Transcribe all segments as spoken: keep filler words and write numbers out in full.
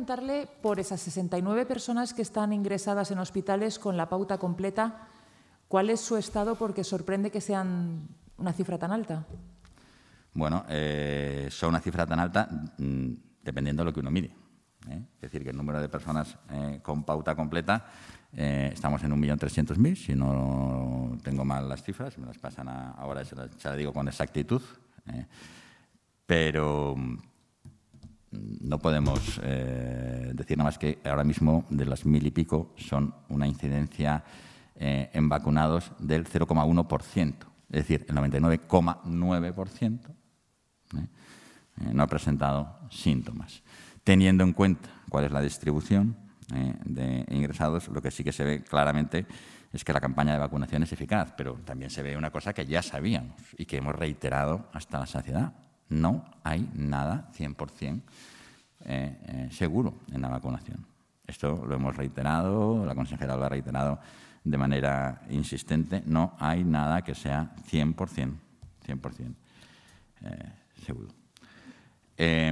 preguntarle por esas sesenta y nueve personas que están ingresadas en hospitales con la pauta completa, ¿cuál es su estado? Porque sorprende que sean una cifra tan alta. Bueno, eh, son una cifra tan alta mmm, dependiendo de lo que uno mire. ¿eh? Es decir, que el número de personas eh, con pauta completa, eh, estamos en un millón trescientos mil, si no tengo mal las cifras, me las pasan a, ahora, se las, se las digo con exactitud, eh, pero no podemos eh, decir nada más que ahora mismo de las mil y pico son una incidencia eh, en vacunados del cero coma uno por ciento, es decir, el noventa y nueve coma nueve por ciento ¿eh? Eh, no ha presentado síntomas. Teniendo en cuenta cuál es la distribución eh, de ingresados, lo que sí que se ve claramente es que la campaña de vacunación es eficaz, pero también se ve una cosa que ya sabíamos y que hemos reiterado hasta la saciedad. No hay nada cien por cien eh, eh, seguro en la vacunación. Esto lo hemos reiterado, la consejera lo ha reiterado de manera insistente. No hay nada que sea cien por cien, cien por cien eh, seguro. Eh,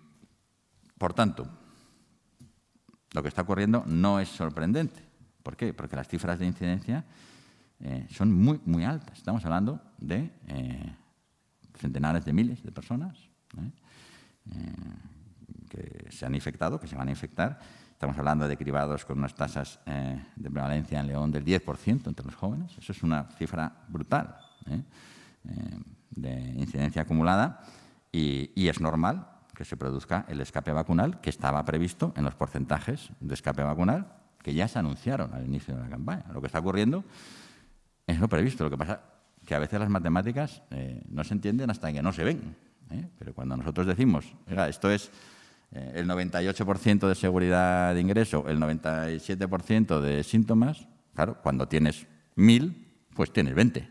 por tanto, lo que está ocurriendo no es sorprendente. ¿Por qué? Porque las cifras de incidencia eh, son muy, muy altas. Estamos hablando de eh, centenares de miles de personas ¿eh? Eh, que se han infectado, que se van a infectar. Estamos hablando de cribados con unas tasas eh, de prevalencia en León del diez por ciento entre los jóvenes. Eso es una cifra brutal ¿eh? Eh, de incidencia acumulada y, y es normal que se produzca el escape vacunal que estaba previsto en los porcentajes de escape vacunal que ya se anunciaron al inicio de la campaña. Lo que está ocurriendo es lo previsto. Lo que pasa es que a veces las matemáticas eh, no se entienden hasta que no se ven. ¿eh? Pero cuando nosotros decimos, oiga, esto es eh, el noventa y ocho por ciento de seguridad de ingreso, el noventa y siete por ciento de síntomas, claro, cuando tienes mil, pues tienes veinte.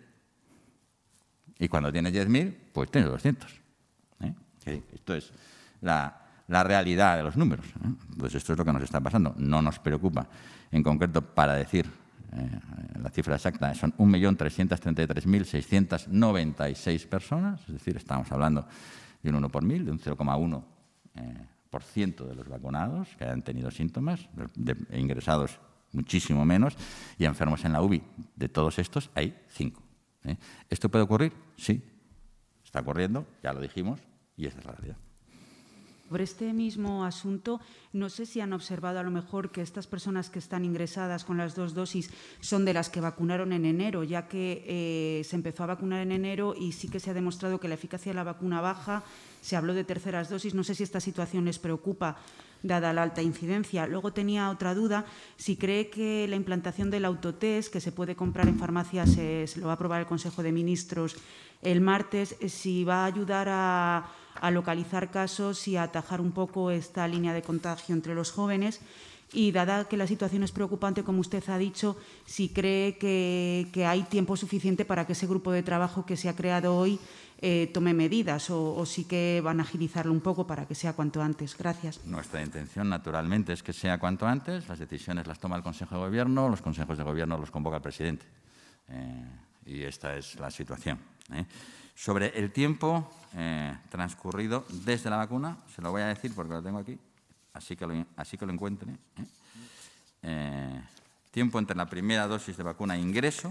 Y cuando tienes diez mil, pues tienes doscientos. ¿eh? Esto es la, la realidad de los números. ¿eh? Pues esto es lo que nos está pasando. No nos preocupa. En concreto, para decir eh, la cifra exacta, son un millón trescientos treinta y tres mil seiscientos noventa y seis personas. Es decir, estamos hablando de un uno por mil, de un cero coma uno por ciento de los vacunados que han tenido síntomas, de, de ingresados muchísimo menos, y enfermos en la U B I. De todos estos hay cinco. ¿eh? ¿Esto puede ocurrir? Sí. Está ocurriendo, ya lo dijimos, y esa es la realidad. Sobre este mismo asunto, no sé si han observado a lo mejor que estas personas que están ingresadas con las dos dosis son de las que vacunaron en enero, ya que eh, se empezó a vacunar en enero y sí que se ha demostrado que la eficacia de la vacuna baja. Se habló de terceras dosis. No sé si esta situación les preocupa, dada la alta incidencia. Luego tenía otra duda, si cree que la implantación del autotest, que se puede comprar en farmacias, se, se lo va a aprobar el Consejo de Ministros el martes, si va a ayudar a, a localizar casos y a atajar un poco esta línea de contagio entre los jóvenes. Y dada que la situación es preocupante, como usted ha dicho, si cree que, que hay tiempo suficiente para que ese grupo de trabajo que se ha creado hoy eh, tome medidas o, o sí que van a agilizarlo un poco para que sea cuanto antes. Gracias. Nuestra intención, naturalmente, es que sea cuanto antes. Las decisiones las toma el Consejo de Gobierno, los consejos de Gobierno los convoca el presidente. Eh, y esta es la situación. ¿eh? Sobre el tiempo eh, transcurrido desde la vacuna, se lo voy a decir porque lo tengo aquí. Así que lo, así que lo encuentre. ¿eh? Eh, tiempo entre la primera dosis de vacuna e ingreso,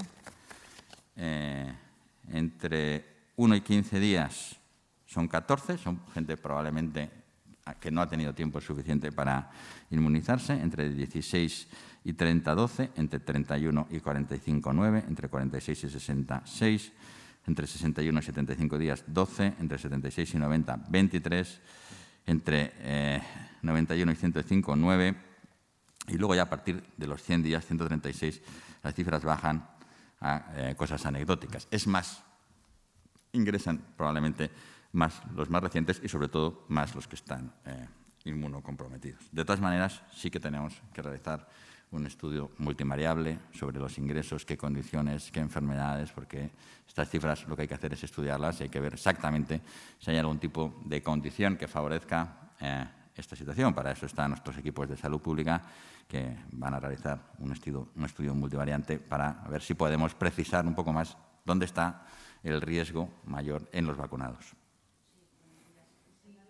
eh, entre uno y quince días son catorce, son gente probablemente que no ha tenido tiempo suficiente para inmunizarse, entre dieciséis y treinta, doce, entre treinta y uno y cuarenta y cinco, nueve, entre cuarenta y seis y sesenta, seis, entre sesenta y uno y setenta y cinco días, doce, entre setenta y seis y noventa, veintitrés, entre eh, noventa y uno y ciento cinco, nueve, y luego ya a partir de los cien días, ciento treinta y seis, las cifras bajan a eh, cosas anecdóticas. Es más, ingresan probablemente más los más recientes y sobre todo más los que están eh, inmunocomprometidos. De todas maneras, sí que tenemos que realizar un estudio multivariable sobre los ingresos, qué condiciones, qué enfermedades, porque estas cifras lo que hay que hacer es estudiarlas y hay que ver exactamente si hay algún tipo de condición que favorezca eh, esta situación. Para eso están nuestros equipos de salud pública que van a realizar un estudio, un estudio multivariante para ver si podemos precisar un poco más dónde está el riesgo mayor en los vacunados.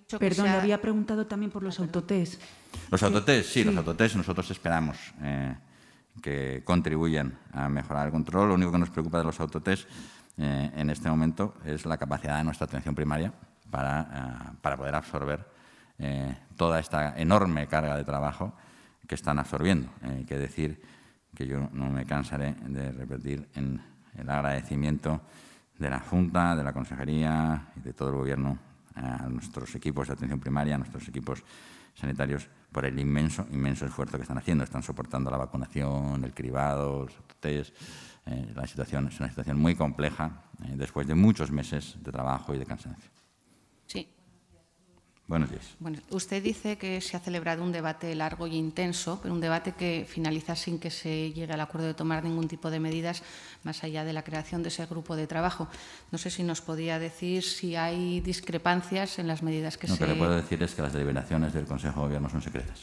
Perdón, sea... le había preguntado también por los ah, autotest. Los autotest, sí, sí, los autotest nosotros esperamos eh, que contribuyan a mejorar el control. Lo único que nos preocupa de los autotest eh, en este momento es la capacidad de nuestra atención primaria para, uh, para poder absorber eh, toda esta enorme carga de trabajo que están absorbiendo. Hay eh, que decir que yo no me cansaré de repetir en el agradecimiento de la Junta, de la Consejería y de todo el Gobierno a nuestros equipos de atención primaria, a nuestros equipos sanitarios, por el inmenso, inmenso esfuerzo que están haciendo. Están soportando la vacunación, el cribado, los autotest. Eh, la situación es una situación muy compleja eh, después de muchos meses de trabajo y de cansancio. Sí. Buenos días. Bueno, usted dice que se ha celebrado un debate largo y intenso, pero un debate que finaliza sin que se llegue al acuerdo de tomar ningún tipo de medidas más allá de la creación de ese grupo de trabajo. No sé si nos podía decir si hay discrepancias en las medidas que Lo se... Lo que le puedo decir es que las deliberaciones del Consejo de Gobierno son secretas.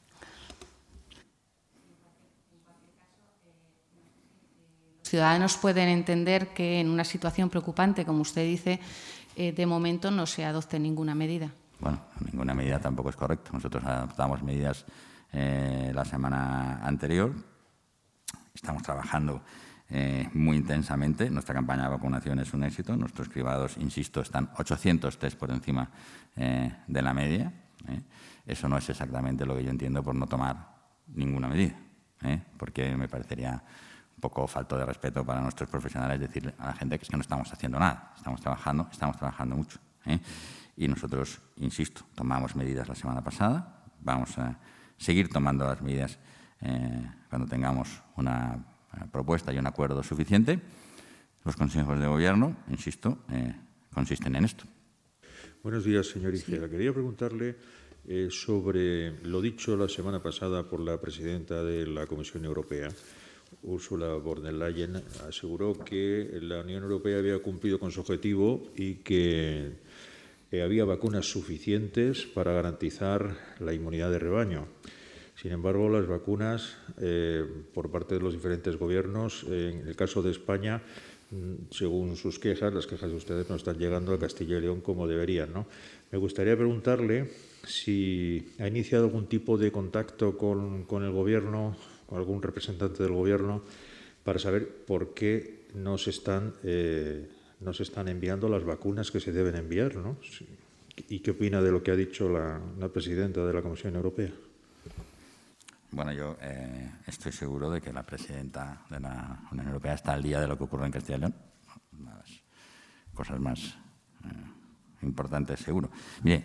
Los ciudadanos pueden entender que en una situación preocupante, como usted dice, eh, de momento no se adopte ninguna medida. Bueno, ninguna medida tampoco es correcto. Nosotros adoptamos medidas eh, la semana anterior. Estamos trabajando eh, muy intensamente. Nuestra campaña de vacunación es un éxito. Nuestros cribados, insisto, están ochocientos test por encima eh, de la media. ¿eh? Eso no es exactamente lo que yo entiendo por no tomar ninguna medida, ¿eh? porque me parecería un poco falto de respeto para nuestros profesionales decirle a la gente que es que no estamos haciendo nada. Estamos trabajando, estamos trabajando mucho. ¿eh? Y nosotros, insisto, tomamos medidas la semana pasada. Vamos a seguir tomando las medidas eh, cuando tengamos una propuesta y un acuerdo suficiente. Los consejos de gobierno, insisto, eh, consisten en esto. Buenos días, señor Igea. Sí. Quería preguntarle eh, sobre lo dicho la semana pasada por la presidenta de la Comisión Europea. Ursula von der Leyen aseguró que la Unión Europea había cumplido con su objetivo y que Eh, había vacunas suficientes para garantizar la inmunidad de rebaño. Sin embargo, las vacunas, eh, por parte de los diferentes gobiernos, eh, en el caso de España, según sus quejas, las quejas de ustedes no están llegando a Castilla y León como deberían, ¿no? Me gustaría preguntarle si ha iniciado algún tipo de contacto con, con el Gobierno, con algún representante del Gobierno, para saber por qué no se están... Eh, no se están enviando las vacunas que se deben enviar, ¿no? ¿Y qué opina de lo que ha dicho la, la presidenta de la Comisión Europea? Bueno, yo eh, estoy seguro de que la presidenta de la Unión Europea está al día de lo que ocurre en Castilla y León. Las cosas más eh, importantes, seguro. Mire,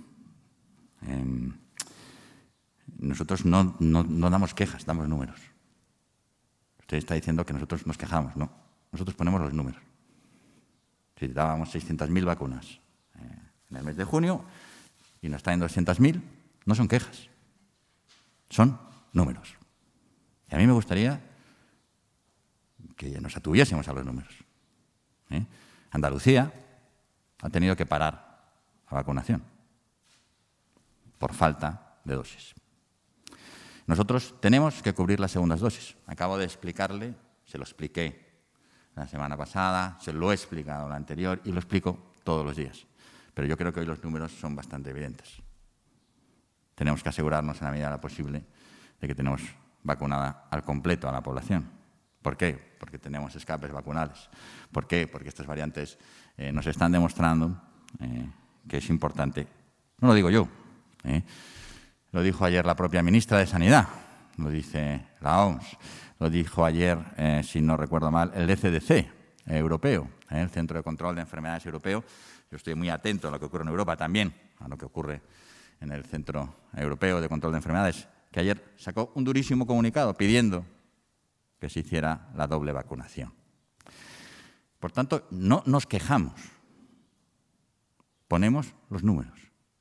eh, nosotros no, no, no damos quejas, damos números. Usted está diciendo que nosotros nos quejamos, no. Nosotros ponemos los números. Si dábamos seiscientas mil vacunas eh, en el mes de junio y nos traen doscientas mil, no son quejas, son números. Y a mí me gustaría que nos atuviésemos a los números. ¿eh? Andalucía ha tenido que parar la vacunación por falta de dosis. Nosotros tenemos que cubrir las segundas dosis. Acabo de explicarle, se lo expliqué la semana pasada, se lo he explicado la anterior y lo explico todos los días. Pero yo creo que hoy los números son bastante evidentes. Tenemos que asegurarnos en la medida de lo posible de que tenemos vacunada al completo a la población. ¿Por qué? Porque tenemos escapes vacunales. ¿Por qué? Porque estas variantes eh, nos están demostrando eh, que es importante. No lo digo yo, eh, lo dijo ayer la propia ministra de Sanidad, lo dice la O M S. Lo dijo ayer, eh, si no recuerdo mal, el E C D C eh, europeo, eh, el Centro de Control de Enfermedades Europeo. Yo estoy muy atento a lo que ocurre en Europa también, a lo que ocurre en el Centro Europeo de Control de Enfermedades, que ayer sacó un durísimo comunicado pidiendo que se hiciera la doble vacunación. Por tanto, no nos quejamos, ponemos los números.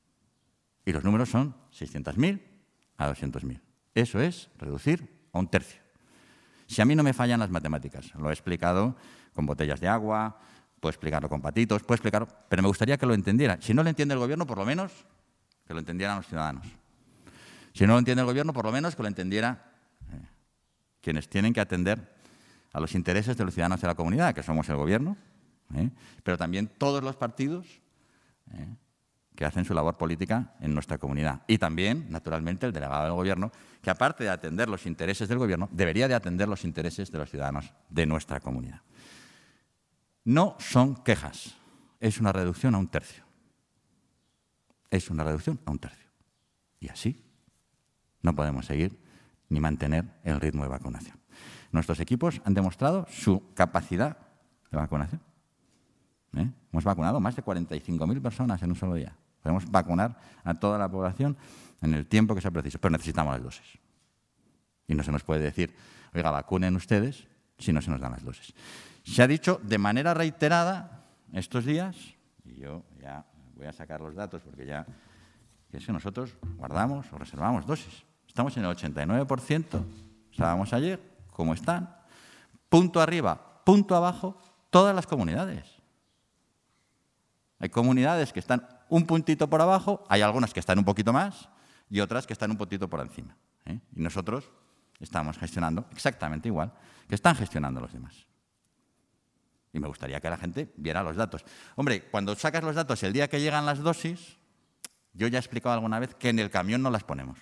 Y los números son seiscientas mil a doscientos mil. Eso es reducir a un tercio. Si a mí no me fallan las matemáticas, lo he explicado con botellas de agua, puedo explicarlo con patitos, puedo explicarlo, pero me gustaría que lo entendiera. Si no lo entiende el Gobierno, por lo menos que lo entendieran los ciudadanos. Si no lo entiende el Gobierno, por lo menos que lo entendiera eh, quienes tienen que atender a los intereses de los ciudadanos de la comunidad, que somos el Gobierno, eh, pero también todos los partidos eh, que hacen su labor política en nuestra comunidad. Y también, naturalmente, el delegado del Gobierno, que aparte de atender los intereses del Gobierno, debería de atender los intereses de los ciudadanos de nuestra comunidad. No son quejas, es una reducción a un tercio. Es una reducción a un tercio. Y así no podemos seguir ni mantener el ritmo de vacunación. Nuestros equipos han demostrado su capacidad de vacunación. ¿Eh? Hemos vacunado más de cuarenta y cinco mil personas en un solo día. Podemos vacunar a toda la población en el tiempo que sea preciso, pero necesitamos las dosis. Y no se nos puede decir, oiga, vacunen ustedes si no se nos dan las dosis. Se ha dicho de manera reiterada estos días, y yo ya voy a sacar los datos porque ya que es que nosotros guardamos o reservamos dosis. Estamos en el ochenta y nueve por ciento, estábamos ayer, como están, punto arriba, punto abajo, todas las comunidades. Hay comunidades que están un puntito por abajo, hay algunas que están un poquito más y otras que están un poquito por encima. ¿eh? Y nosotros estamos gestionando exactamente igual que están gestionando los demás. Y me gustaría que la gente viera los datos. Hombre, cuando sacas los datos el día que llegan las dosis, yo ya he explicado alguna vez que en el camión no las ponemos.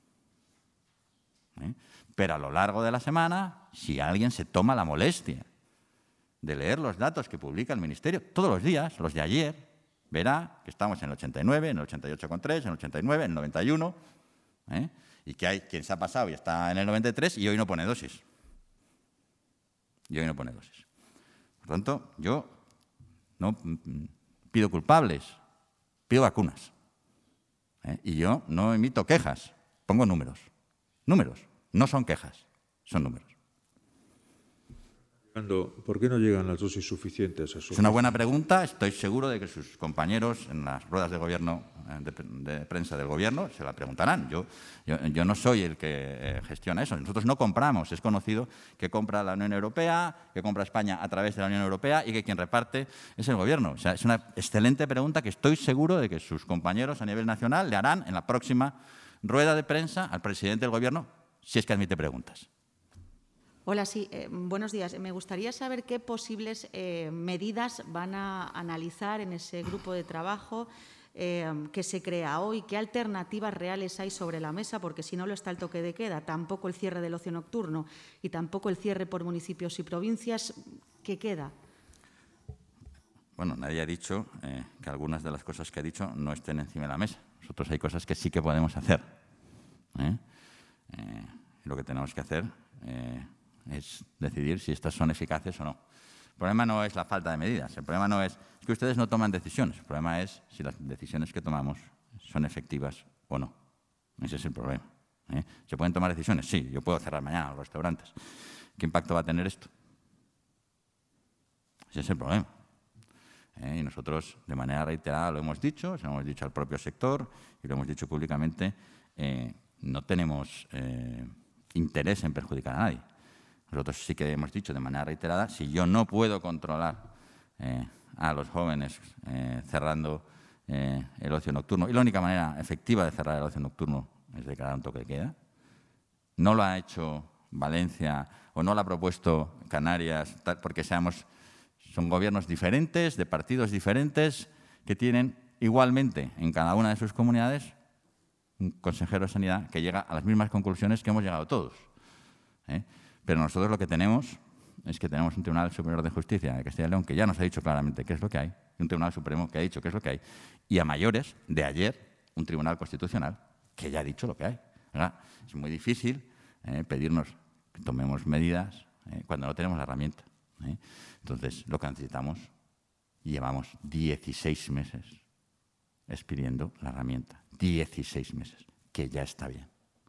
¿eh? Pero a lo largo de la semana, si alguien se toma la molestia de leer los datos que publica el Ministerio, todos los días, los de ayer, verá que estamos en el ochenta y nueve, en el ochenta y ocho coma tres, en el ochenta y nueve, en el noventa y uno, ¿eh? y que hay quien se ha pasado y está en el noventa y tres y hoy no pone dosis. Y hoy no pone dosis. Por tanto, yo no pido culpables, pido vacunas. ¿eh? Y yo no emito quejas, pongo números. Números, no son quejas, son números. ¿Por qué no llegan las dosis suficientes a su... Es una buena pregunta. Estoy seguro de que sus compañeros en las ruedas de gobierno, de, de prensa del Gobierno, se la preguntarán. Yo, yo, yo no soy el que eh, gestiona eso. Nosotros no compramos. Es conocido que compra la Unión Europea, que compra España a través de la Unión Europea y que quien reparte es el Gobierno. O sea, es una excelente pregunta que estoy seguro de que sus compañeros a nivel nacional le harán en la próxima rueda de prensa al presidente del Gobierno, si es que admite preguntas. Hola, sí, eh, buenos días. Me gustaría saber qué posibles eh, medidas van a analizar en ese grupo de trabajo eh, que se crea hoy, qué alternativas reales hay sobre la mesa, porque si no lo está el toque de queda, tampoco el cierre del ocio nocturno y tampoco el cierre por municipios y provincias, ¿qué queda? Bueno, nadie ha dicho eh, que algunas de las cosas que ha dicho no estén encima de la mesa. Nosotros hay cosas que sí que podemos hacer. ¿eh? Eh, lo que tenemos que hacer... Eh, es decidir si estas son eficaces o no. El problema no es la falta de medidas, el problema no es, es que ustedes no toman decisiones, el problema es si las decisiones que tomamos son efectivas o no. Ese es el problema. ¿eh? ¿Se pueden tomar decisiones? Sí, yo puedo cerrar mañana los restaurantes. ¿Qué impacto va a tener esto? Ese es el problema. ¿eh? Y nosotros, de manera reiterada, lo hemos dicho, se lo hemos dicho al propio sector y lo hemos dicho públicamente, eh, no tenemos eh, interés en perjudicar a nadie. Nosotros sí que hemos dicho de manera reiterada, si yo no puedo controlar eh, a los jóvenes eh, cerrando eh, el ocio nocturno, y la única manera efectiva de cerrar el ocio nocturno es declarar un toque de queda, no lo ha hecho Valencia o no lo ha propuesto Canarias, porque seamos, son gobiernos diferentes, de partidos diferentes, que tienen igualmente en cada una de sus comunidades un consejero de Sanidad que llega a las mismas conclusiones que hemos llegado todos. ¿eh? Pero nosotros lo que tenemos es que tenemos un Tribunal Superior de Justicia de Castilla y León que ya nos ha dicho claramente qué es lo que hay, y un Tribunal Supremo que ha dicho qué es lo que hay, y a mayores, de ayer, un Tribunal Constitucional que ya ha dicho lo que hay. ¿verdad? Es muy difícil eh, pedirnos que tomemos medidas eh, cuando no tenemos la herramienta. ¿eh? Entonces, lo que necesitamos, y llevamos dieciséis meses expidiendo la herramienta, dieciséis meses, que ya está bien.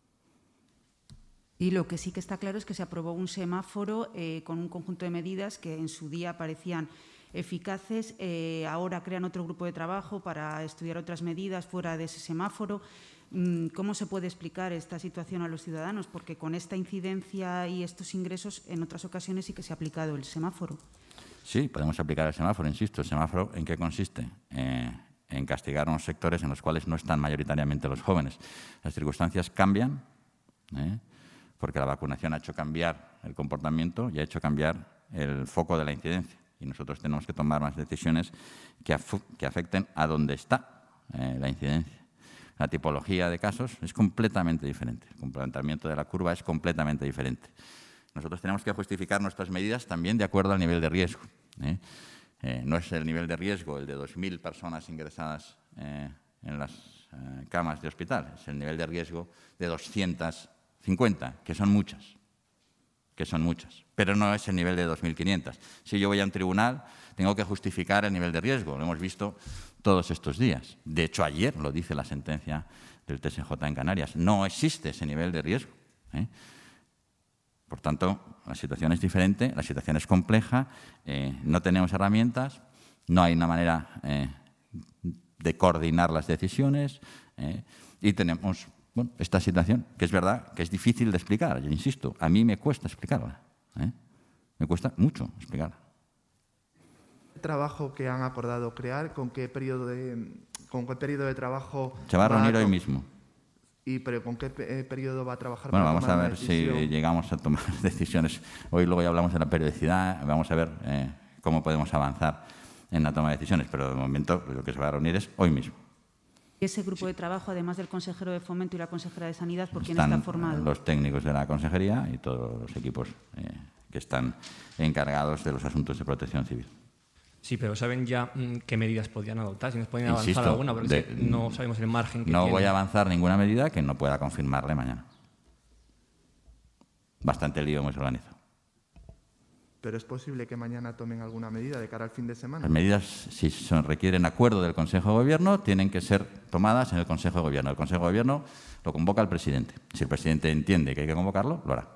Y lo que sí que está claro es que se aprobó un semáforo eh, con un conjunto de medidas que en su día parecían eficaces. Eh, ahora crean otro grupo de trabajo para estudiar otras medidas fuera de ese semáforo. ¿Cómo se puede explicar esta situación a los ciudadanos? Porque con esta incidencia y estos ingresos, en otras ocasiones sí que se ha aplicado el semáforo. Sí, podemos aplicar el semáforo, insisto. ¿El semáforo en qué consiste? Eh, en castigar unos sectores en los cuales no están mayoritariamente los jóvenes. Las circunstancias cambian, ¿eh? porque la vacunación ha hecho cambiar el comportamiento y ha hecho cambiar el foco de la incidencia. Y nosotros tenemos que tomar más decisiones que, af que afecten a donde está eh, la incidencia. La tipología de casos es completamente diferente. El comportamiento de la curva es completamente diferente. Nosotros tenemos que justificar nuestras medidas también de acuerdo al nivel de riesgo. ¿eh? Eh, no es el nivel de riesgo el de dos mil personas ingresadas eh, en las eh, camas de hospital, es el nivel de riesgo de doscientas cincuenta, que son muchas, que son muchas, pero no es el nivel de dos mil quinientas. Si yo voy a un tribunal, tengo que justificar el nivel de riesgo, lo hemos visto todos estos días. De hecho, ayer lo dice la sentencia del T S J en Canarias, no existe ese nivel de riesgo. ¿eh? Por tanto, la situación es diferente, la situación es compleja, eh, no tenemos herramientas, no hay una manera eh, de coordinar las decisiones eh, y tenemos bueno, esta situación que es verdad que es difícil de explicar, yo insisto, a mí me cuesta explicarla, ¿eh? me cuesta mucho explicarla. ¿El trabajo que han acordado crear, con qué periodo de, con qué periodo de trabajo? Se va a reunir va a hoy mismo. ¿Y pero con qué eh, periodo va a trabajar? Bueno, para vamos tomar a una ver si decisión? llegamos a tomar decisiones. Hoy luego ya hablamos de la periodicidad, vamos a ver eh, cómo podemos avanzar en la toma de decisiones, pero de momento lo que se va a reunir es hoy mismo. Ese grupo de trabajo, además del consejero de Fomento y la consejera de Sanidad, ¿por quién Están está formado? los técnicos de la consejería y todos los equipos eh, que están encargados de los asuntos de protección civil. Sí, pero ¿saben ya mm, qué medidas podrían adoptar? Si nos pueden avanzar Insisto, alguna, porque de- es que no sabemos el margen que No tiene. voy a avanzar ninguna medida que no pueda confirmarle mañana. Bastante lío hemos organizado. ¿Pero es posible que mañana tomen alguna medida de cara al fin de semana? Las medidas, si son, requieren acuerdo del Consejo de Gobierno, tienen que ser tomadas en el Consejo de Gobierno. El Consejo de Gobierno lo convoca el presidente. Si el presidente entiende que hay que convocarlo, lo hará.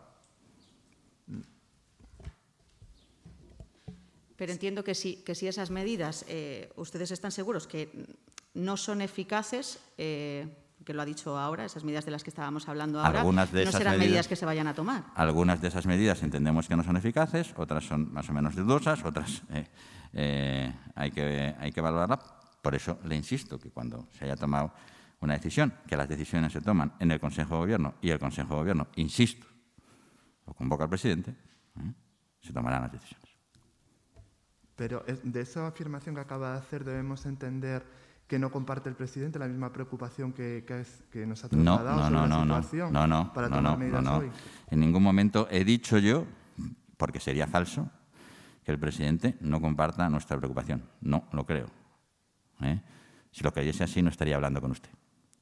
Pero entiendo que si, que si esas medidas, eh, ustedes están seguros que no son eficaces, eh, que lo ha dicho ahora, esas medidas de las que estábamos hablando ahora, Algunas de no esas serán medidas- medidas que se vayan a tomar. Algunas de esas medidas entendemos que no son eficaces, otras son más o menos dudosas, otras eh, eh, hay, que, hay que valorarlas. Por eso le insisto que cuando se haya tomado una decisión, que las decisiones se toman en el Consejo de Gobierno y el Consejo de Gobierno, insisto, lo convoca el presidente, ¿eh? se tomarán las decisiones. Pero es- de esa afirmación que acaba de hacer debemos entender que no comparte el presidente la misma preocupación que, que, es- que nos ha No, trasladado no, sobre no, la no, no, situación no, no, para no, tomar no, medidas no, no. hoy. En ningún momento he dicho yo, porque sería falso, que el presidente no comparta nuestra preocupación. No lo creo. ¿eh? Si lo creyese así, no estaría hablando con usted.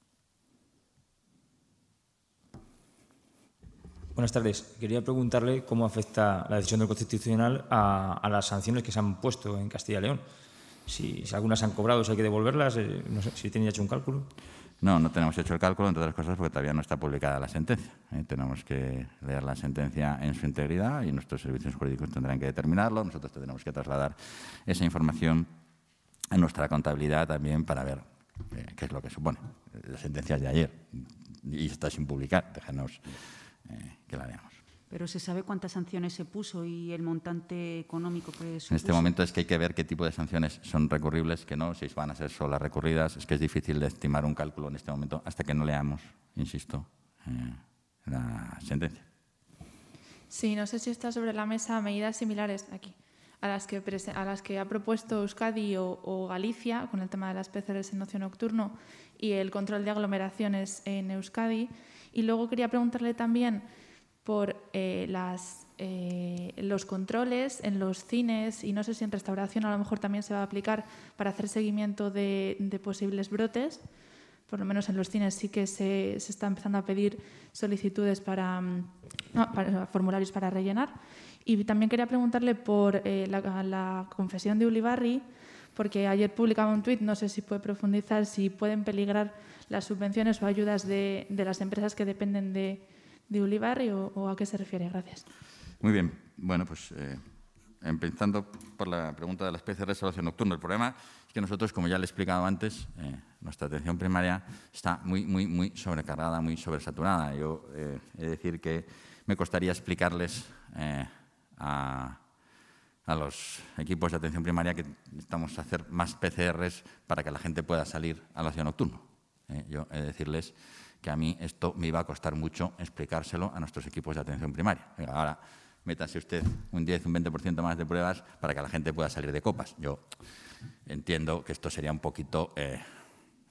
Buenas tardes. Quería preguntarle cómo afecta la decisión del Constitucional a, a las sanciones que se han puesto en Castilla y León. Si, si algunas han cobrado, si hay que devolverlas, eh, no sé, si tiene ya hecho un cálculo. No, no tenemos hecho el cálculo, entre otras cosas, porque todavía no está publicada la sentencia. ¿eh? Tenemos que leer la sentencia en su integridad y nuestros servicios jurídicos tendrán que determinarlo. Nosotros tendremos que trasladar esa información a nuestra contabilidad también para ver eh, qué es lo que supone. La sentencia es de ayer y está sin publicar. Déjanos eh, que la leamos. Pero ¿se sabe cuántas sanciones se puso y el montante económico que supuso? En este momento es que hay que ver qué tipo de sanciones son recurribles, que no, si van a ser solas recurridas. Es que es difícil de estimar un cálculo en este momento hasta que no leamos, insisto, eh, la sentencia. Sí, no sé si está sobre la mesa medidas similares aquí a las que, prese- a las que ha propuesto Euskadi o, o Galicia con el tema de las P C Rs en ocio nocturno y el control de aglomeraciones en Euskadi. Y luego quería preguntarle también por eh, las, eh, los controles en los cines y no sé si en restauración a lo mejor también se va a aplicar para hacer seguimiento de, de posibles brotes. Por lo menos en los cines sí que se, se está empezando a pedir solicitudes para, mm, no, para formularios para rellenar. Y también quería preguntarle por eh, la, la confesión de Ulibarri, porque ayer publicaba un tuit, no sé si puede profundizar, si pueden peligrar las subvenciones o ayudas de, de las empresas que dependen de, de Ulibarri o, o a qué se refiere. Gracias. Muy bien. Bueno, pues eh, empezando por la pregunta de las P C Rs de ocio nocturno. El problema es que nosotros, como ya le he explicado antes, eh, nuestra atención primaria está muy, muy, muy sobrecargada, muy sobresaturada. Yo eh, he de decir que me costaría explicarles eh, a, a los equipos de atención primaria que necesitamos hacer más P C Rs para que la gente pueda salir al ocio nocturno. Eh, yo he de decirles que a mí esto me iba a costar mucho explicárselo a nuestros equipos de atención primaria. Venga, ahora métase usted un diez, un veinte por ciento más de pruebas para que la gente pueda salir de copas. Yo entiendo que esto sería un poquito eh,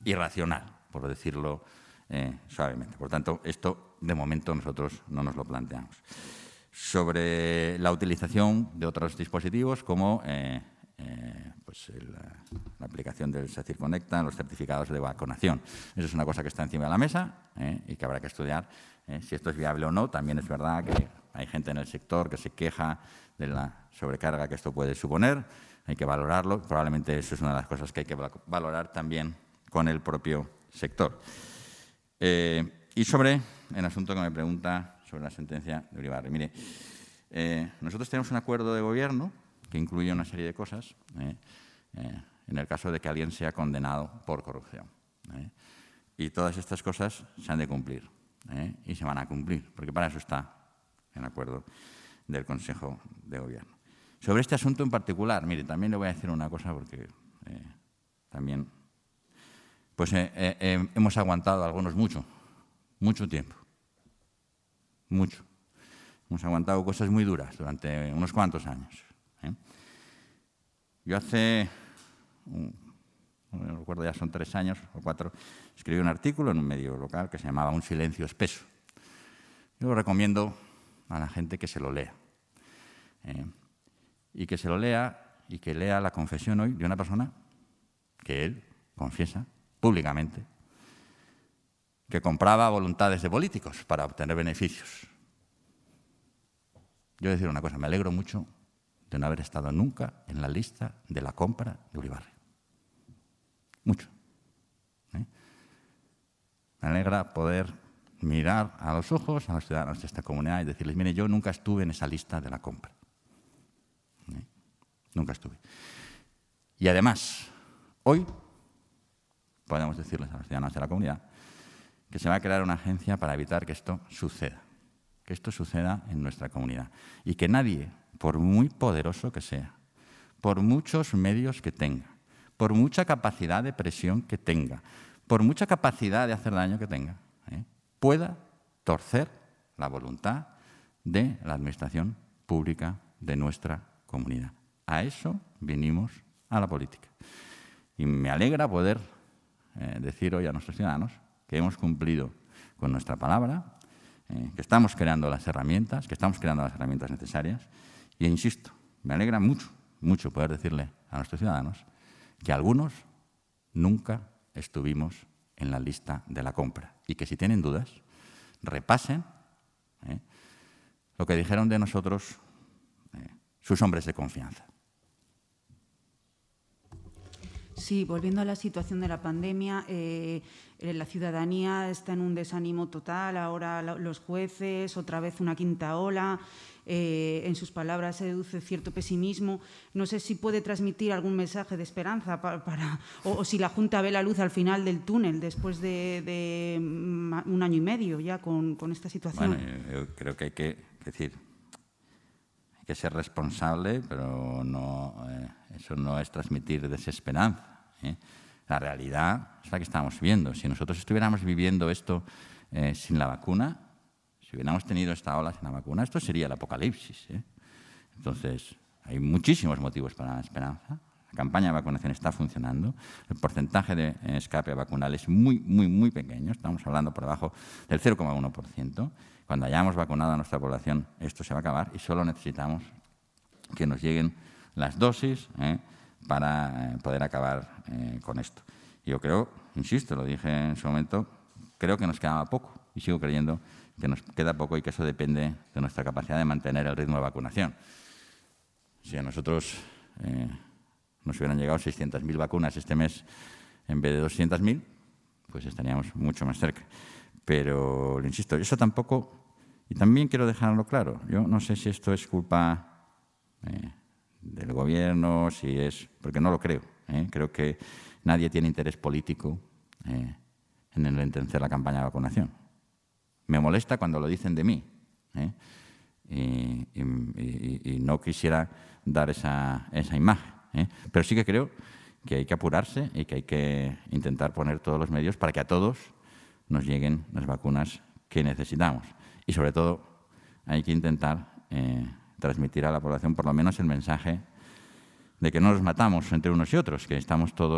irracional, por decirlo eh, suavemente. Por tanto, esto de momento nosotros no nos lo planteamos. Sobre la utilización de otros dispositivos como eh, eh, pues el, la aplicación del SECIR Conecta, los certificados de vacunación. Eso es una cosa que está encima de la mesa eh, y que habrá que estudiar eh, si esto es viable o no. También es verdad que hay gente en el sector que se queja de la sobrecarga que esto puede suponer. Hay que valorarlo. Probablemente eso es una de las cosas que hay que valorar también con el propio sector. Eh, y sobre el asunto que me pregunta sobre la sentencia de Uribarri. Mire, eh, nosotros tenemos un acuerdo de gobierno que incluye una serie de cosas eh, eh, en el caso de que alguien sea condenado por corrupción. Eh, y todas estas cosas se han de cumplir eh, y se van a cumplir, porque para eso está el acuerdo del Consejo de Gobierno. Sobre este asunto en particular, mire, también le voy a decir una cosa porque eh, también pues eh, eh, hemos aguantado algunos mucho, mucho tiempo, mucho. Hemos aguantado cosas muy duras durante unos cuantos años. ¿eh? Yo hace, no recuerdo, ya son tres años o cuatro, escribí un artículo en un medio local que se llamaba Un silencio espeso. Yo lo recomiendo a la gente que se lo lea. ¿eh? Y que se lo lea y que lea la confesión hoy de una persona que él confiesa públicamente que compraba voluntades de políticos para obtener beneficios. Yo voy a decir una cosa, me alegro mucho de no haber estado nunca en la lista de la compra de Uribarri. Mucho. ¿eh? Me alegra poder mirar a los ojos a los ciudadanos de esta comunidad y decirles, mire, yo nunca estuve en esa lista de la compra. ¿eh? Nunca estuve. Y además, hoy podemos decirles a los ciudadanos de la comunidad que se va a crear una agencia para evitar que esto suceda, que esto suceda en nuestra comunidad y que nadie, por muy poderoso que sea, por muchos medios que tenga, por mucha capacidad de presión que tenga, por mucha capacidad de hacer daño que tenga, ¿eh? pueda torcer la voluntad de la administración pública de nuestra comunidad. A eso vinimos a la política. Y me alegra poder eh, decir hoy a nuestros ciudadanos que hemos cumplido con nuestra palabra, eh, que estamos creando las herramientas, que estamos creando las herramientas necesarias. Y insisto, me alegra mucho, mucho poder decirle a nuestros ciudadanos que algunos nunca estuvimos en la lista de la compra y que si tienen dudas, repasen eh, lo que dijeron de nosotros eh, sus hombres de confianza. Sí, volviendo a la situación de la pandemia, eh, la ciudadanía está en un desánimo total, ahora los jueces, otra vez una quinta ola, eh, en sus palabras se deduce cierto pesimismo. No sé si puede transmitir algún mensaje de esperanza para, para o, o si la Junta ve la luz al final del túnel después de, de un año y medio ya con, con esta situación. Bueno, yo, yo creo que hay que decir, hay que ser responsable, pero no, eh, eso no es transmitir desesperanza. ¿eh? La realidad es la que estamos viendo. Si nosotros estuviéramos viviendo esto eh, sin la vacuna, si hubiéramos tenido esta ola sin la vacuna, esto sería el apocalipsis. ¿eh? Entonces, hay muchísimos motivos para la esperanza. La campaña de vacunación está funcionando. El porcentaje de escape vacunal es muy, muy, muy pequeño. Estamos hablando por debajo del cero coma uno por ciento. Cuando hayamos vacunado a nuestra población, esto se va a acabar y solo necesitamos que nos lleguen las dosis ¿eh? para poder acabar eh, con esto. Yo creo, insisto, lo dije en su momento, creo que nos quedaba poco y sigo creyendo que nos queda poco y que eso depende de nuestra capacidad de mantener el ritmo de vacunación. Si a nosotros eh, nos hubieran llegado seiscientas mil vacunas este mes en vez de doscientas mil, pues estaríamos mucho más cerca. Pero, le insisto, eso tampoco, y también quiero dejarlo claro, yo no sé si esto es culpa eh, del gobierno, si es, porque no lo creo. ¿eh? Creo que nadie tiene interés político eh, en enlentecer la campaña de vacunación. Me molesta cuando lo dicen de mí ¿eh? y, y, y, y no quisiera dar esa, esa imagen. ¿eh? Pero sí que creo que hay que apurarse y que hay que intentar poner todos los medios para que a todos nos lleguen las vacunas que necesitamos. Y sobre todo hay que intentar eh, transmitir a la población por lo menos el mensaje de que no nos matamos entre unos y otros, que estamos todos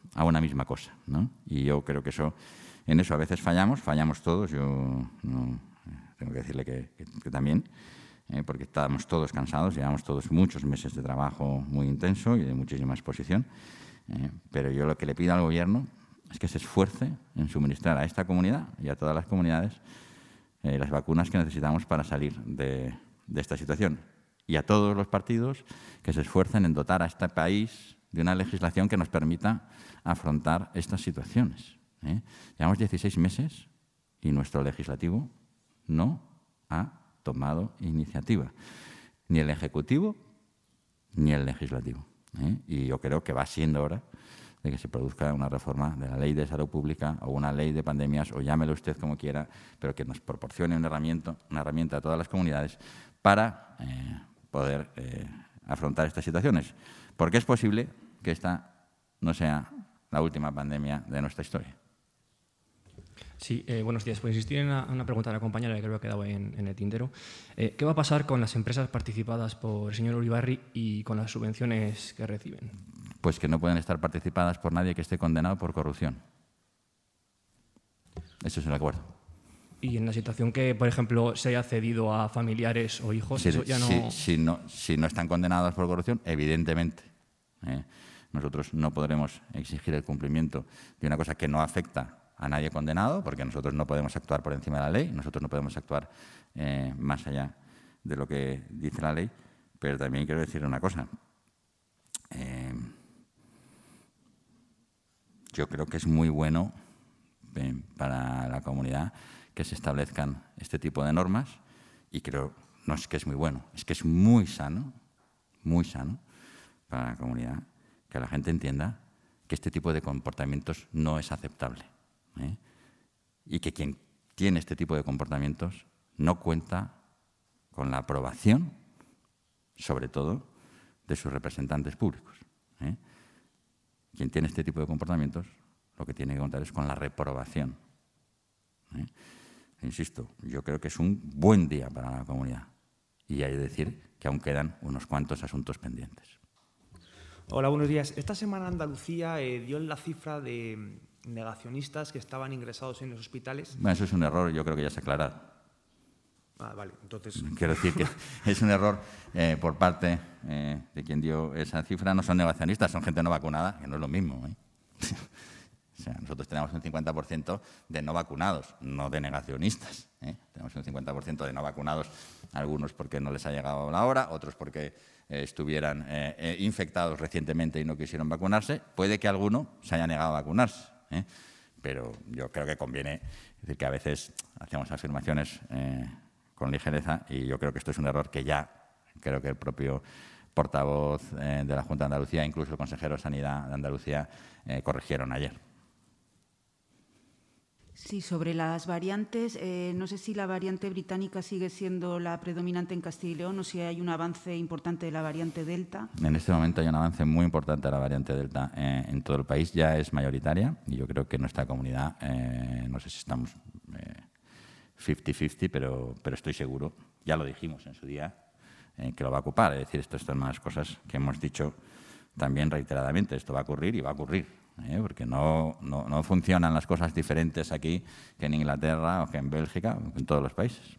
a una misma cosa, ¿no? Y yo creo que eso, en eso a veces fallamos, fallamos todos. Yo no, tengo que decirle que, que, que también, eh, porque estábamos todos cansados, llevamos todos muchos meses de trabajo muy intenso y de muchísima exposición. Eh, pero yo lo que le pido al Gobierno es que se esfuerce en suministrar a esta comunidad y a todas las comunidades eh, las vacunas que necesitamos para salir de, de esta situación. Y a todos los partidos que se esfuercen en dotar a este país de una legislación que nos permita afrontar estas situaciones. ¿eh? Llevamos dieciséis meses y nuestro legislativo no ha tomado iniciativa, ni el Ejecutivo ni el Legislativo. ¿eh? Y yo creo que va siendo hora de que se produzca una reforma de la Ley de Salud Pública o una ley de pandemias, o llámelo usted como quiera, pero que nos proporcione una herramienta, una herramienta a todas las comunidades para eh, poder eh, afrontar estas situaciones. Porque es posible que esta no sea la última pandemia de nuestra historia. Sí, eh, buenos días. Por insistir en una, una pregunta de la compañera que creo que ha quedado en, en el tintero. Eh, ¿Qué va a pasar con las empresas participadas por el señor Uribarri y con las subvenciones que reciben? Pues que no pueden estar participadas por nadie que esté condenado por corrupción. Eso es el acuerdo. Y en la situación que, por ejemplo, se haya cedido a familiares o hijos, si, eso ya no... Si, si no... si no están condenados por corrupción, evidentemente, eh, nosotros no podremos exigir el cumplimiento de una cosa que no afecta a nadie condenado, porque nosotros no podemos actuar por encima de la ley, nosotros no podemos actuar eh, más allá de lo que dice la ley, pero también quiero decir una cosa. Eh, yo creo que es muy bueno eh, para la comunidad que se establezcan este tipo de normas, y creo, no es que es muy bueno, es que es muy sano, muy sano para la comunidad, que la gente entienda que este tipo de comportamientos no es aceptable. ¿eh? Y que quien tiene este tipo de comportamientos no cuenta con la aprobación, sobre todo, de sus representantes públicos. ¿eh? Quien tiene este tipo de comportamientos lo que tiene que contar es con la reprobación. ¿eh? Insisto, yo creo que es un buen día para la comunidad y hay que decir que aún quedan unos cuantos asuntos pendientes. Hola, buenos días. Esta semana Andalucía eh, dio la cifra de negacionistas que estaban ingresados en los hospitales. Bueno, eso es un error, yo creo que ya se ha aclarado. Ah, vale, entonces... Quiero decir que es un error eh, por parte eh, de quien dio esa cifra. No son negacionistas, son gente no vacunada, que no es lo mismo. ¿eh? O sea, nosotros tenemos un cincuenta por ciento de no vacunados, no de negacionistas. ¿eh? Tenemos un cincuenta por ciento de no vacunados, algunos porque no les ha llegado la hora, otros porque eh, estuvieran eh, eh, infectados recientemente y no quisieron vacunarse. Puede que alguno se haya negado a vacunarse, ¿eh? pero yo creo que conviene decir que a veces hacemos afirmaciones eh, con ligereza y yo creo que esto es un error que ya creo que el propio portavoz eh, de la Junta de Andalucía, incluso el consejero de Sanidad de Andalucía, eh, corrigieron ayer. Sí, sobre las variantes, eh, no sé si la variante británica sigue siendo la predominante en Castilla y León o si hay un avance importante de la variante Delta. En este momento hay un avance muy importante de la variante Delta eh, en todo el país, ya es mayoritaria y yo creo que en nuestra comunidad, eh, no sé si estamos cincuenta cincuenta, pero, pero estoy seguro, ya lo dijimos en su día, eh, que lo va a ocupar. Es decir, esto es una de las cosas que hemos dicho también reiteradamente, esto va a ocurrir y va a ocurrir. ¿Eh? Porque no, no, no funcionan las cosas diferentes aquí que en Inglaterra o que en Bélgica, o en todos los países.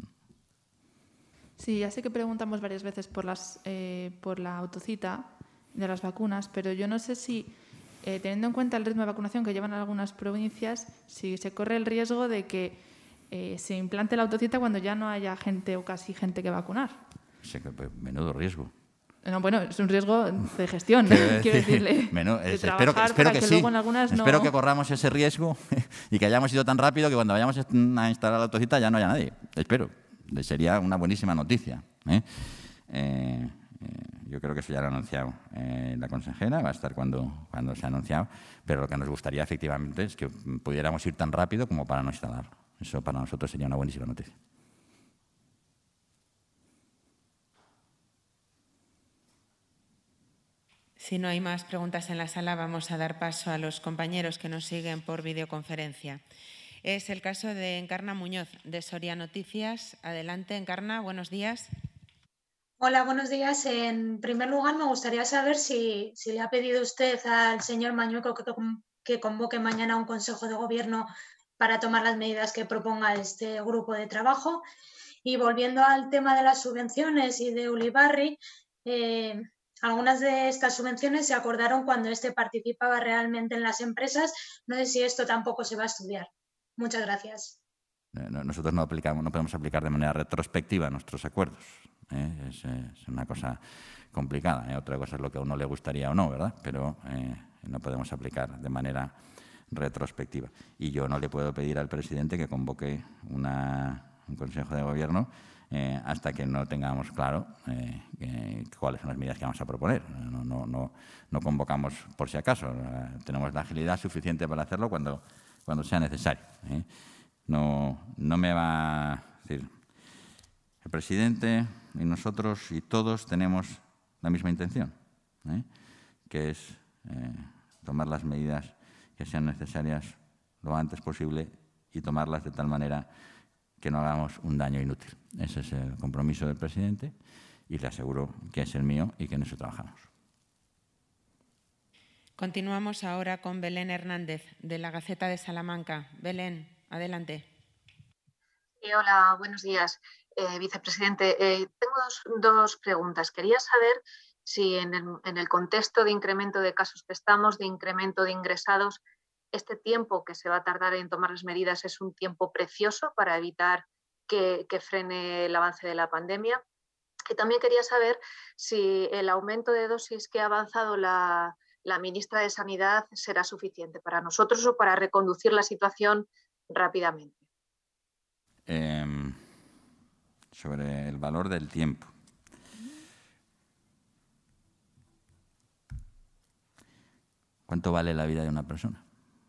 Sí, ya sé que preguntamos varias veces por, las, eh, por la autocita de las vacunas, pero yo no sé si, eh, teniendo en cuenta el ritmo de vacunación que llevan algunas provincias, si se corre el riesgo de que eh, se implante la autocita cuando ya no haya gente o casi gente que vacunar. Sí, pues, menudo riesgo. No, bueno, es un riesgo de gestión, quiero, quiero decirle. Bueno, de es, espero que, espero que, que sí. Luego en algunas no... Espero que corramos ese riesgo y que hayamos ido tan rápido que cuando vayamos a instalar la autocita ya no haya nadie. Espero. Sería una buenísima noticia. ¿eh? Eh, eh, yo creo que eso ya lo ha anunciado eh, la consejera, va a estar cuando, cuando se ha anunciado, pero lo que nos gustaría efectivamente es que pudiéramos ir tan rápido como para no instalarlo. Eso para nosotros sería una buenísima noticia. Si no hay más preguntas en la sala, vamos a dar paso a los compañeros que nos siguen por videoconferencia. Es el caso de Encarna Muñoz, de Soria Noticias. Adelante, Encarna, buenos días. Hola, buenos días. En primer lugar, me gustaría saber si, si le ha pedido usted al señor Mañueco que, que convoque mañana un Consejo de Gobierno para tomar las medidas que proponga este grupo de trabajo. Y volviendo al tema de las subvenciones y de Ulibarri, eh, algunas de estas subvenciones se acordaron cuando este participaba realmente en las empresas. No sé si esto tampoco se va a estudiar. Muchas gracias. Nosotros no aplicamos, no podemos aplicar de manera retrospectiva nuestros acuerdos. ¿eh? Es, es una cosa complicada. ¿eh? Otra cosa es lo que a uno le gustaría o no, ¿verdad? Pero eh, no podemos aplicar de manera retrospectiva. Y yo no le puedo pedir al presidente que convoque una, un Consejo de Gobierno eh, hasta que no tengamos claro eh, que, cuáles son las medidas que vamos a proponer. No, no, no, no convocamos por si acaso. Eh, tenemos la agilidad suficiente para hacerlo cuando, cuando sea necesario. ¿eh? No, no me va a decir, el presidente y nosotros y todos tenemos la misma intención, ¿eh? que es eh, tomar las medidas que sean necesarias lo antes posible y tomarlas de tal manera que no hagamos un daño inútil. Ese es el compromiso del presidente y le aseguro que es el mío y que en eso trabajamos. Continuamos ahora con Belén Hernández, de la Gaceta de Salamanca. Belén, adelante. Sí, hola, buenos días, eh, vicepresidente. Eh, tengo dos, dos preguntas. Quería saber si en el, en el contexto de incremento de casos que estamos, de incremento de ingresados, este tiempo que se va a tardar en tomar las medidas es un tiempo precioso para evitar que, que frene el avance de la pandemia. Y también quería saber si el aumento de dosis que ha avanzado la, la ministra de Sanidad será suficiente para nosotros o para reconducir la situación rápidamente. Eh, sobre el valor del tiempo. ¿Cuánto vale la vida de una persona?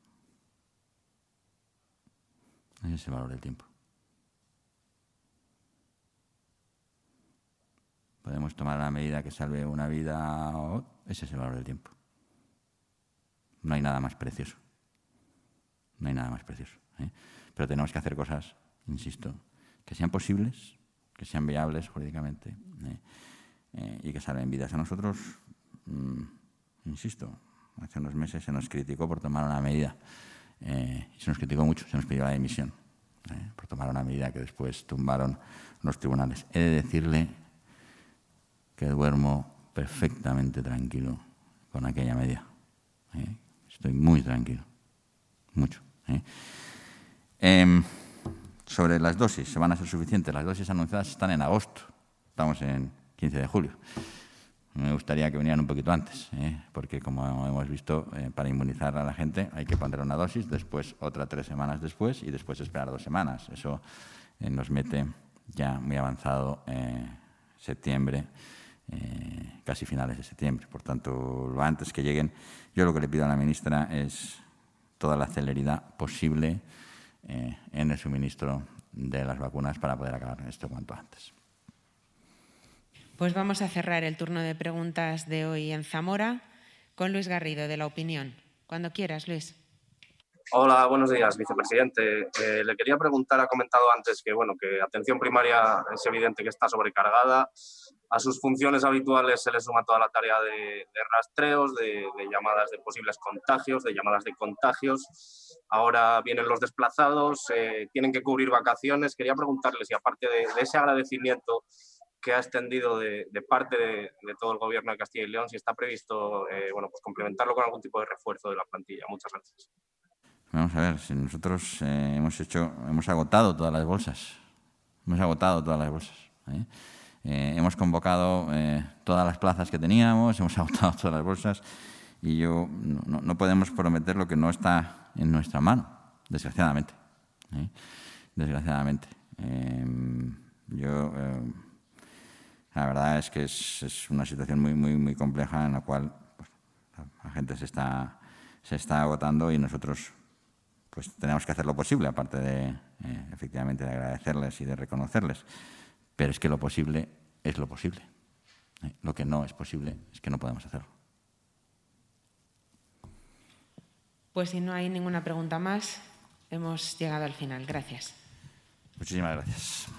Ese es el valor del tiempo. Podemos tomar una medida que salve una vida o otra. Ese es el valor del tiempo. No hay nada más precioso. No hay nada más precioso. ¿eh? Pero tenemos que hacer cosas, insisto, que sean posibles, que sean viables jurídicamente eh, eh, y que salven vidas. A nosotros, mmm, insisto, hace unos meses se nos criticó por tomar una medida eh, y se nos criticó mucho, se nos pidió la dimisión eh, por tomar una medida que después tumbaron los tribunales. He de decirle que duermo perfectamente tranquilo con aquella medida. Eh. Estoy muy tranquilo, mucho. Eh. Eh, sobre las dosis, ¿se van a ser suficientes? Las dosis anunciadas están en agosto, estamos en quince de julio. Me gustaría que vinieran un poquito antes, ¿eh? porque como hemos visto, eh, para inmunizar a la gente hay que poner una dosis, después otra tres semanas después y después esperar dos semanas. Eso eh, nos mete ya muy avanzado eh, septiembre, eh, casi finales de septiembre. Por tanto, lo antes que lleguen, yo lo que le pido a la ministra es toda la celeridad posible eh, en el suministro de las vacunas para poder acabar esto cuanto antes. Pues vamos a cerrar el turno de preguntas de hoy en Zamora con Luis Garrido, de La Opinión. Cuando quieras, Luis. Hola, buenos días, vicepresidente. Eh, le quería preguntar, ha comentado antes que, bueno, que atención primaria es evidente que está sobrecargada. A sus funciones habituales se le suma toda la tarea de, de rastreos, de, de llamadas de posibles contagios, de llamadas de contagios. Ahora vienen los desplazados, eh, tienen que cubrir vacaciones. Quería preguntarle si, aparte de, de ese agradecimiento que ha extendido de, de parte de, de todo el Gobierno de Castilla y León, si está previsto eh, bueno, pues complementarlo con algún tipo de refuerzo de la plantilla. Muchas gracias. Vamos a ver, si nosotros eh, hemos hecho, hemos agotado todas las bolsas, hemos agotado todas las bolsas. ¿eh? Eh, hemos convocado eh, todas las plazas que teníamos, hemos agotado todas las bolsas y yo no, no podemos prometer lo que no está en nuestra mano, desgraciadamente. ¿eh? Desgraciadamente. Eh, yo... Eh, La verdad es que es, es una situación muy, muy, muy compleja en la cual pues, la gente se está, se está agotando y nosotros pues, tenemos que hacer lo posible, aparte de, eh, efectivamente, de agradecerles y de reconocerles. Pero es que lo posible es lo posible. ¿eh? Lo que no es posible es que no podemos hacerlo. Pues si no hay ninguna pregunta más, hemos llegado al final. Gracias. Muchísimas gracias.